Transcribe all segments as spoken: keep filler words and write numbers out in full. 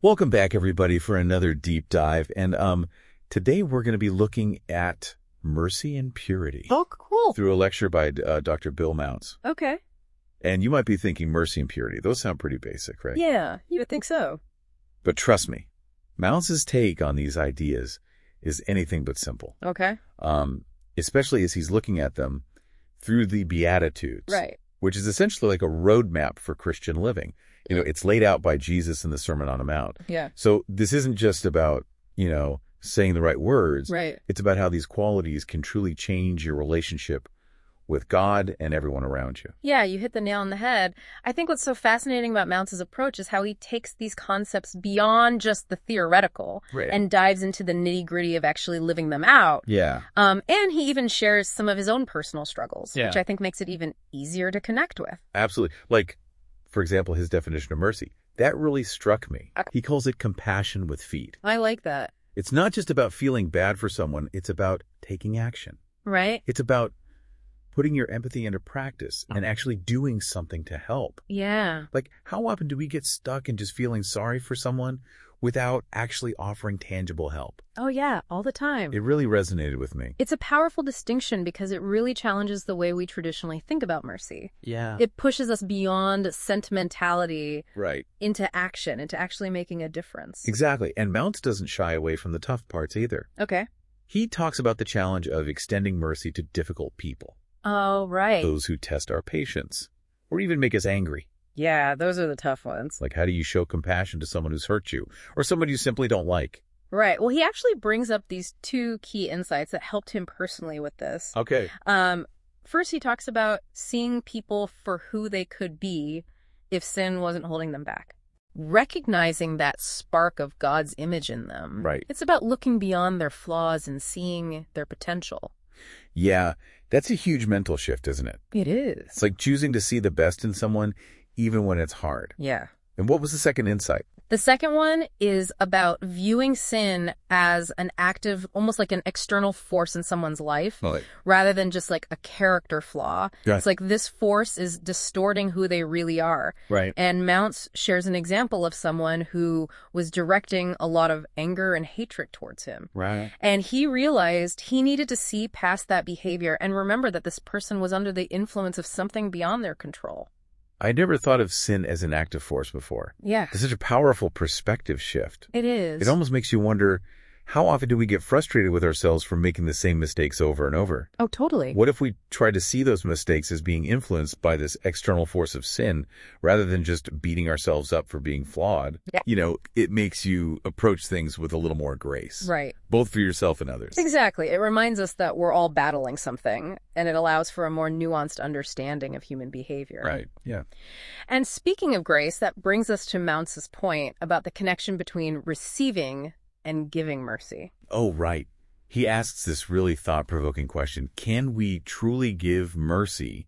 Welcome back, everybody, for another deep dive. And um, today we're going to be looking at mercy and purity. Oh, cool. Through a lecture by uh, Doctor Bill Mounce. Okay. And you might be thinking mercy and purity. Those sound pretty basic, right? Yeah, you would think so. But trust me, Mounce's take on these ideas is anything but simple. Okay. Um, especially as he's looking at them through the Beatitudes. Right. Which is essentially like a roadmap for Christian living. You know, it's laid out by Jesus in the Sermon on the Mount. Yeah. So this isn't just about, you know, saying the right words. Right. It's about how these qualities can truly change your relationship with God and everyone around you. Yeah, you hit the nail on the head. I think what's so fascinating about Mounce's approach is how he takes these concepts beyond just the theoretical Right. and dives into the nitty-gritty of actually living them out. Yeah. Um, and he even shares some of his own personal struggles, Yeah. which I think makes it even easier to connect with. Absolutely. Like, for example, his definition of mercy. That really struck me. Okay. He calls it compassion with feet. I like that. It's not just about feeling bad for someone. It's about taking action. Right? It's about putting your empathy into practice and actually doing something to help. Yeah. Like, how often do we get stuck in just feeling sorry for someone without actually offering tangible help? Oh, yeah, all the time. It really resonated with me. It's a powerful distinction because it really challenges the way we traditionally think about mercy. Yeah. It pushes us beyond sentimentality Right. into action, into actually making a difference. Exactly. And Mounce doesn't shy away from the tough parts either. Okay. He talks about the challenge of extending mercy to difficult people, Oh, right. those who test our patience, or even make us angry. Yeah, those are the tough ones. Like, how do you show compassion to someone who's hurt you, or someone you simply don't like? Right. Well, he actually brings up these two key insights that helped him personally with this. Okay. Um, first, he talks about seeing people for who they could be if sin wasn't holding them back. Recognizing that spark of God's image in them. Right. It's about looking beyond their flaws and seeing their potential. Yeah, that's a huge mental shift, isn't it? It is. It's like choosing to see the best in someone, even when it's hard. Yeah. And what was the second insight? The second one is about viewing sin as an active, almost like an external force in someone's life, Well, like, rather than just like a character flaw. Yeah. It's like this force is distorting who they really are. right. And Mounce shares an example of someone who was directing a lot of anger and hatred towards him. Right. And he realized he needed to see past that behavior and remember that this person was under the influence of something beyond their control. I never thought of sin as an active force before. Yeah, It's such a powerful perspective shift. it is. It almost makes you wonder, how often do we get frustrated with ourselves for making the same mistakes over and over? Oh, totally. What if we try to see those mistakes as being influenced by this external force of sin rather than just beating ourselves up for being flawed? Yeah. You know, it makes you approach things with a little more grace, Right. both for yourself and others. Exactly. It reminds us that we're all battling something, and it allows for a more nuanced understanding of human behavior. Right. Yeah. And speaking of grace, that brings us to Mounce's point about the connection between receiving and giving mercy. Oh, right. He asks this really thought-provoking question. Can we truly give mercy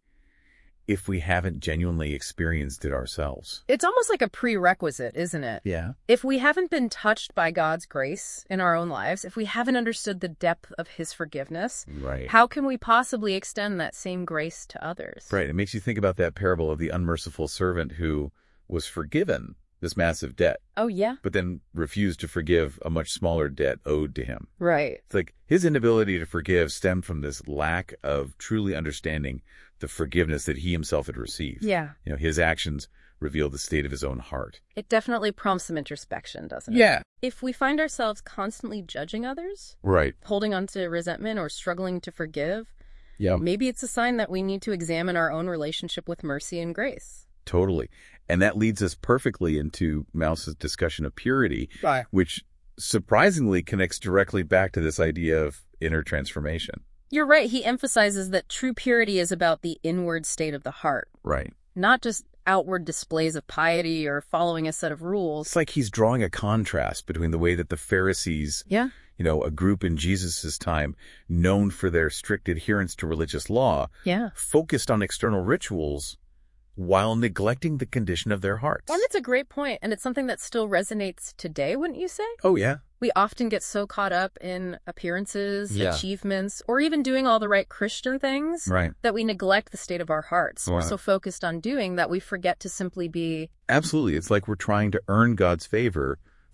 if we haven't genuinely experienced it ourselves? It's almost like a prerequisite, isn't it? Yeah. If we haven't been touched by God's grace in our own lives, if we haven't understood the depth of his forgiveness, Right. how can we possibly extend that same grace to others? Right. It makes you think about that parable of the unmerciful servant who was forgiven this massive debt, Oh, yeah. but then refused to forgive a much smaller debt owed to him. Right. It's like his inability to forgive stemmed from this lack of truly understanding the forgiveness that he himself had received. Yeah. You know, his actions reveal the state of his own heart. It definitely prompts some introspection, doesn't it? Yeah. If we find ourselves constantly judging others, Right. holding on to resentment or struggling to forgive, Yeah. maybe it's a sign that we need to examine our own relationship with mercy and grace. Totally. And that leads us perfectly into Mouse's discussion of purity, Right. which surprisingly connects directly back to this idea of inner transformation. You're right. He emphasizes that true purity is about the inward state of the heart, Right. not just outward displays of piety or following a set of rules. It's like he's drawing a contrast between the way that the Pharisees, Yeah. you know, a group in Jesus's time known for their strict adherence to religious law, Yeah. focused on external rituals while neglecting the condition of their hearts. And it's a great point, and it's something that still resonates today, wouldn't you say? Oh, yeah. We often get so caught up in appearances, Yeah. achievements, or even doing all the right Christian things Right. that we neglect the state of our hearts. We're Right. so focused on doing that we forget to simply be. Absolutely. It's like we're trying to earn God's favor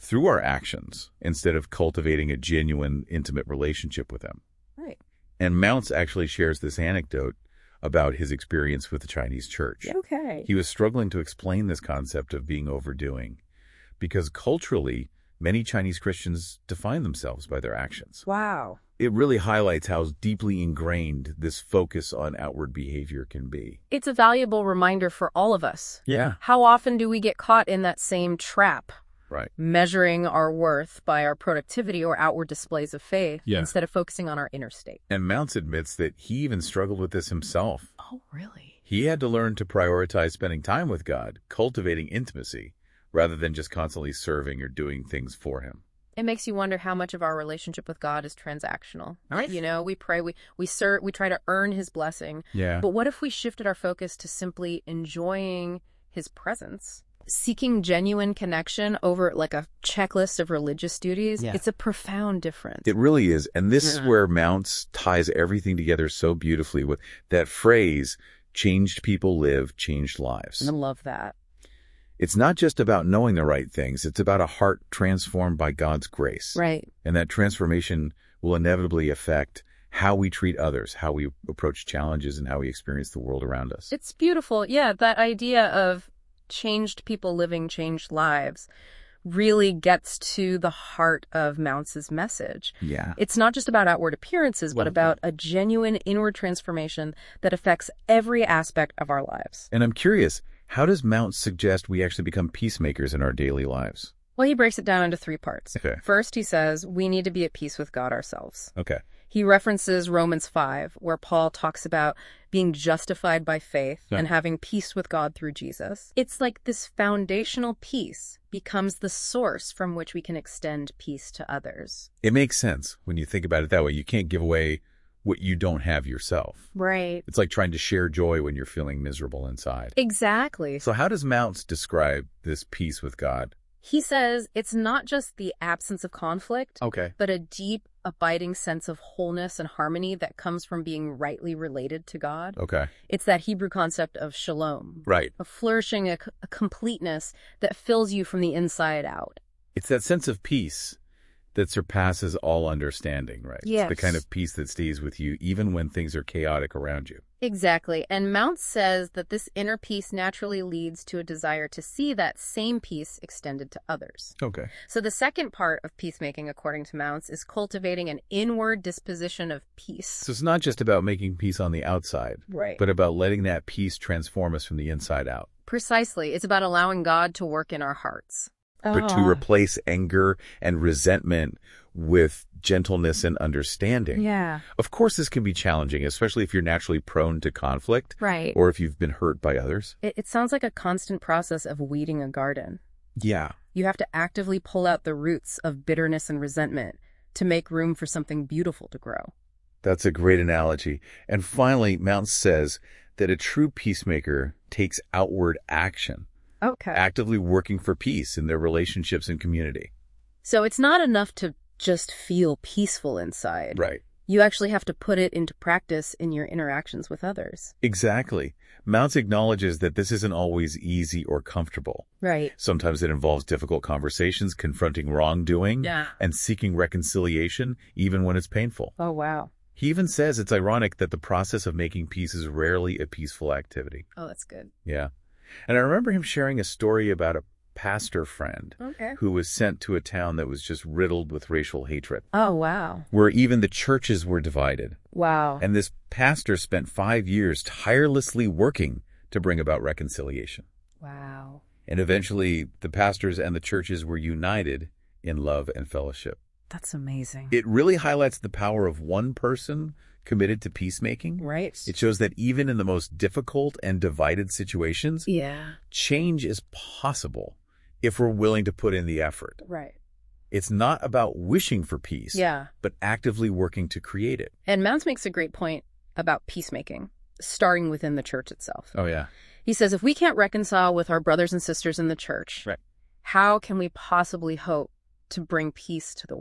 through our actions instead of cultivating a genuine, intimate relationship with them. Right. And Mounce actually shares this anecdote about his experience with the Chinese church. Okay. He was struggling to explain this concept of being overdoing because culturally, many Chinese Christians define themselves by their actions. Wow. It really highlights how deeply ingrained this focus on outward behavior can be. It's a valuable reminder for all of us. Yeah. How often do we get caught in that same trap? Right. Measuring our worth by our productivity or outward displays of faith Yeah. instead of focusing on our inner state. And Mounce admits that he even struggled with this himself. Oh, really? He had to learn to prioritize spending time with God, cultivating intimacy, rather than just constantly serving or doing things for him. It makes you wonder how much of our relationship with God is transactional. Right. You know, we pray, we we serve, we try to earn his blessing. Yeah. But what if we shifted our focus to simply enjoying his presence? Seeking genuine connection over like a checklist of religious duties, Yeah. it's a profound difference. It really is. And this is Yeah. where Mounce ties everything together so beautifully with that phrase, changed people live, changed lives. I love that. It's not just about knowing the right things. It's about a heart transformed by God's grace. Right. And that transformation will inevitably affect how we treat others, how we approach challenges, and how we experience the world around us. It's beautiful. Yeah, that idea of changed people living changed lives really gets to the heart of Mounce's message. Yeah. It's not just about outward appearances, but Well, about a genuine inward transformation that affects every aspect of our lives. And I'm curious, how does Mounce suggest we actually become peacemakers in our daily lives? Well, he breaks it down into three parts. Okay. First, he says we need to be at peace with God ourselves. Okay. He references Romans five, where Paul talks about being justified by faith Yeah. and having peace with God through Jesus. It's like this foundational peace becomes the source from which we can extend peace to others. It makes sense when you think about it that way. You can't give away what you don't have yourself. Right. It's like trying to share joy when you're feeling miserable inside. Exactly. So how does Mounce describe this peace with God? He says it's not just the absence of conflict, Okay. but a deep, abiding sense of wholeness and harmony that comes from being rightly related to God. Okay. It's that Hebrew concept of shalom, Right. a flourishing, a, a completeness that fills you from the inside out. It's that sense of peace that surpasses all understanding, right? Yes. It's the kind of peace that stays with you even when things are chaotic around you. Exactly. And Mounce says that this inner peace naturally leads to a desire to see that same peace extended to others. Okay. So the second part of peacemaking, according to Mounce, is cultivating an inward disposition of peace. So it's not just about making peace on the outside, Right. but about letting that peace transform us from the inside out. Precisely. It's about allowing God to work in our hearts. But to replace anger and resentment with gentleness and understanding. Yeah. Of course, this can be challenging, especially if you're naturally prone to conflict Right. or if you've been hurt by others. It, it sounds like a constant process of weeding a garden. Yeah. You have to actively pull out the roots of bitterness and resentment to make room for something beautiful to grow. That's a great analogy. And finally, Mounce says that a true peacemaker takes outward action, Okay. actively working for peace in their relationships and community. So it's not enough to just feel peaceful inside. Right. You actually have to put it into practice in your interactions with others. Exactly. Mounce acknowledges that this isn't always easy or comfortable. Right. Sometimes it involves difficult conversations, confronting wrongdoing, Yeah. and seeking reconciliation, even when it's painful. Oh, wow. He even says it's ironic that the process of making peace is rarely a peaceful activity. Oh, that's good. Yeah. And I remember him sharing a story about a pastor friend Okay. who was sent to a town that was just riddled with racial hatred, Oh, wow. where even the churches were divided. Wow. And this pastor spent five years tirelessly working to bring about reconciliation. Wow. And eventually, the pastors and the churches were united in love and fellowship. That's amazing. It really highlights the power of one person committed to peacemaking. Right. It shows that even in the most difficult and divided situations, Yeah. change is possible if we're willing to put in the effort. Right. It's not about wishing for peace, Yeah. but actively working to create it. And Mounce makes a great point about peacemaking, starting within the church itself. Oh, yeah. He says, if we can't reconcile with our brothers and sisters in the church, Right. how can we possibly hope to bring peace to the world?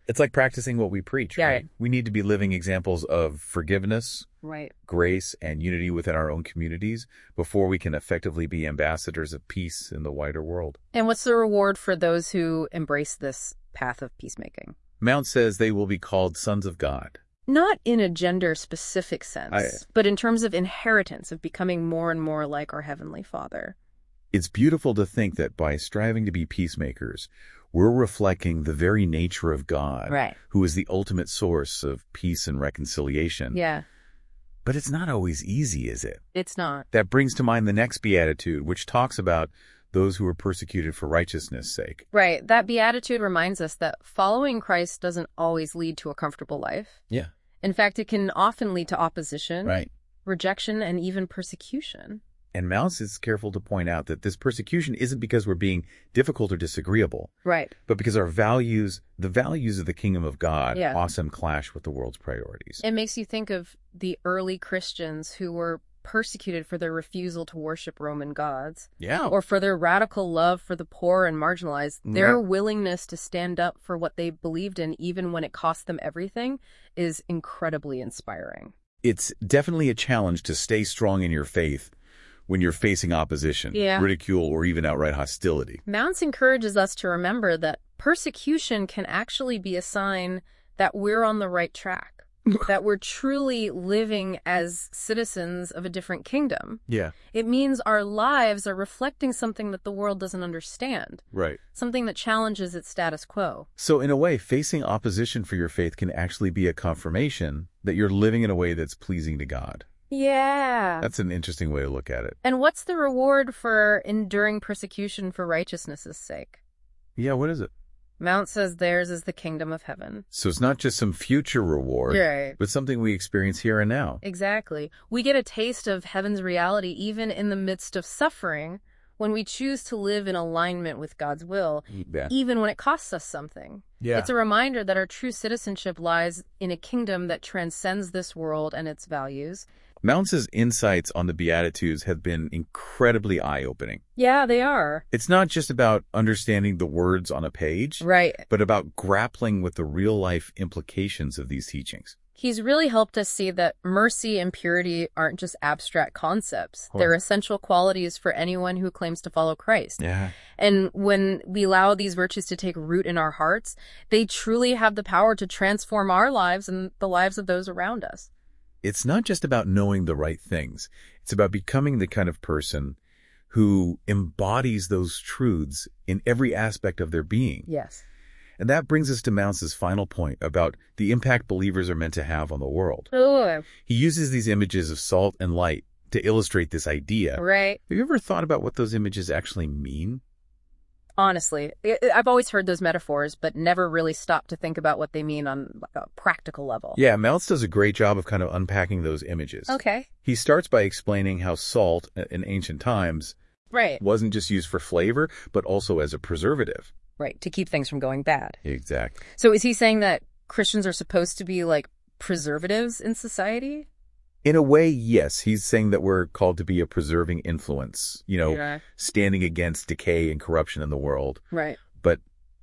It's like practicing what we preach, Yeah. right? We need to be living examples of forgiveness, Right. grace, and unity within our own communities before we can effectively be ambassadors of peace in the wider world. And what's the reward for those who embrace this path of peacemaking? Mount says they will be called sons of God. Not in a gender-specific sense, I- but in terms of inheritance, of becoming more and more like our Heavenly Father. It's beautiful to think that by striving to be peacemakers, we're reflecting the very nature of God, Right. who is the ultimate source of peace and reconciliation. Yeah, But it's not always easy, is it? it's not. That brings to mind the next beatitude, which talks about those who are persecuted for righteousness' sake. Right. That beatitude reminds us that following Christ doesn't always lead to a comfortable life. Yeah. In fact, it can often lead to opposition, Right. rejection, and even persecution. And Mounce is careful to point out that this persecution isn't because we're being difficult or disagreeable, Right. but because our values, the values of the kingdom of God, Yeah. often clash with the world's priorities. It makes you think of the early Christians who were persecuted for their refusal to worship Roman gods, Yeah. or for their radical love for the poor and marginalized. Their Yeah. willingness to stand up for what they believed in, even when it cost them everything, is incredibly inspiring. It's definitely a challenge to stay strong in your faith when you're facing opposition, Yeah. ridicule, or even outright hostility. Mounce encourages us to remember that persecution can actually be a sign that we're on the right track, that we're truly living as citizens of a different kingdom. Yeah. It means our lives are reflecting something that the world doesn't understand, Right. something that challenges its status quo. So in a way, facing opposition for your faith can actually be a confirmation that you're living in a way that's pleasing to God. Yeah. That's an interesting way to look at it. And what's the reward for enduring persecution for righteousness' sake? Yeah, what is it? Mount says theirs is the kingdom of heaven. So it's not just some future reward, Right. but something we experience here and now. Exactly. We get a taste of heaven's reality even in the midst of suffering when we choose to live in alignment with God's will, Yeah. even when it costs us something. Yeah. It's a reminder that our true citizenship lies in a kingdom that transcends this world and its values. Mounce's insights on the Beatitudes have been incredibly eye-opening. Yeah, they are. It's not just about understanding the words on a page, Right. but about grappling with the real-life implications of these teachings. He's really helped us see that mercy and purity aren't just abstract concepts. Sure. They're essential qualities for anyone who claims to follow Christ. Yeah. And when we allow these virtues to take root in our hearts, they truly have the power to transform our lives and the lives of those around us. It's not just about knowing the right things. It's about becoming the kind of person who embodies those truths in every aspect of their being. Yes. And that brings us to Mounce's final point about the impact believers are meant to have on the world. Oh, He uses these images of salt and light to illustrate this idea. right. Have you ever thought about what those images actually mean? Honestly, I- I've always heard those metaphors, but never really stopped to think about what they mean on like a practical level. Yeah, Mounce does a great job of kind of unpacking those images. Okay. He starts by explaining how salt in ancient times Right. wasn't just used for flavor, but also as a preservative. Right. To keep things from going bad. Exactly. So is he saying that Christians are supposed to be like preservatives in society? In a way, yes. He's saying that we're called to be a preserving influence, you know, Yeah. standing against decay and corruption in the world. Right. But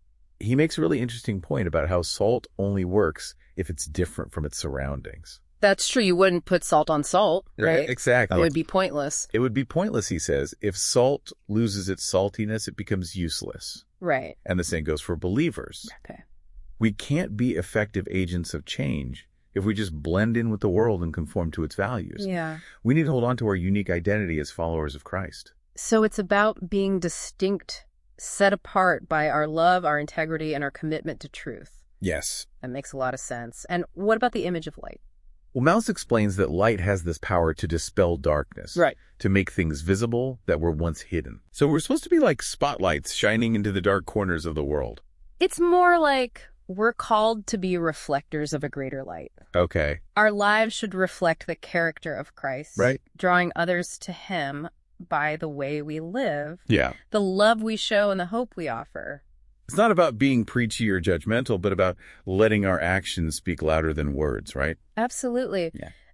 he makes a really interesting point about how salt only works if it's different from its surroundings. That's true. You wouldn't put salt on salt, right? Exactly. It would be pointless. It would be pointless, he says. If salt loses its saltiness, it becomes useless. Right. And the same goes for believers. Okay. We can't be effective agents of change if we just blend in with the world and conform to its values. Yeah. We need to hold on to our unique identity as followers of Christ. So it's about being distinct, set apart by our love, our integrity, and our commitment to truth. Yes. That makes a lot of sense. And what about the image of light? Well, Mouse explains that light has this power to dispel darkness. Right. To make things visible that were once hidden. So we're supposed to be like spotlights shining into the dark corners of the world. It's more like we're called to be reflectors of a greater light. Okay. Our lives should reflect the character of Christ, Right. drawing others to him by the way we live, Yeah. the love we show, and the hope we offer. It's not about being preachy or judgmental, but about letting our actions speak louder than words, right? Absolutely. Yeah.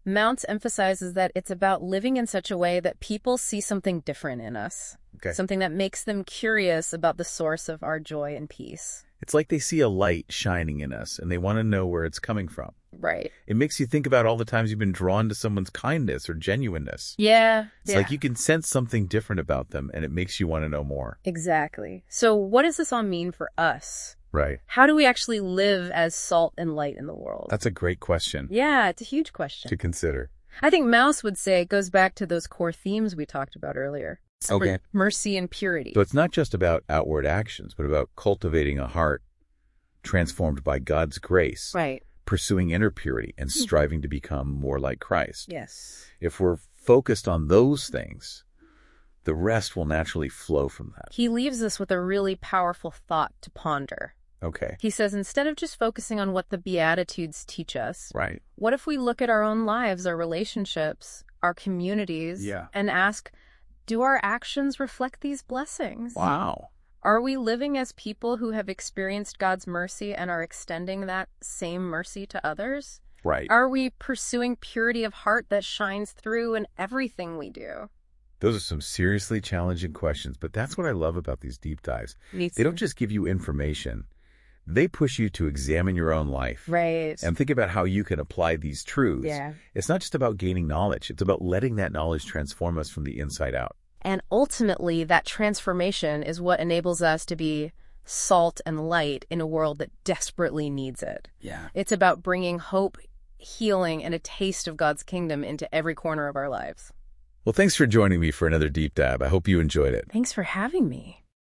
Mounce emphasizes that it's about living in such a way that people see something different in us, Okay. something that makes them curious about the source of our joy and peace. It's like they see a light shining in us, and they want to know where it's coming from. Right. It makes you think about all the times you've been drawn to someone's kindness or genuineness. Yeah. It's yeah. like you can sense something different about them, and it makes you want to know more. Exactly. So what does this all mean for us? Right. How do we actually live as salt and light in the world? That's a great question Yeah, it's a huge question. to consider. I think Mouse would say it goes back to those core themes we talked about earlier. Okay. Mercy and purity. So it's not just about outward actions, but about cultivating a heart transformed by God's grace, Right. pursuing inner purity, and striving to become more like Christ. Yes. If we're focused on those things, the rest will naturally flow from that. He leaves us with a really powerful thought to ponder. Okay. He says instead of just focusing on what the Beatitudes teach us, Right. what if we look at our own lives, our relationships, our communities, Yeah. and ask, do our actions reflect these blessings? Wow. Are we living as people who have experienced God's mercy and are extending that same mercy to others? Right. Are we pursuing purity of heart that shines through in everything we do? Those are some seriously challenging questions, but that's what I love about these deep dives. Needs They don't just give you information. They push you to examine your own life. Right. And think about how you can apply these truths. Yeah. It's not just about gaining knowledge. It's about letting that knowledge transform us from the inside out. And ultimately, that transformation is what enables us to be salt and light in a world that desperately needs it. Yeah. It's about bringing hope, healing, and a taste of God's kingdom into every corner of our lives. Well, thanks for joining me for another deep dive. I hope you enjoyed it. Thanks for having me.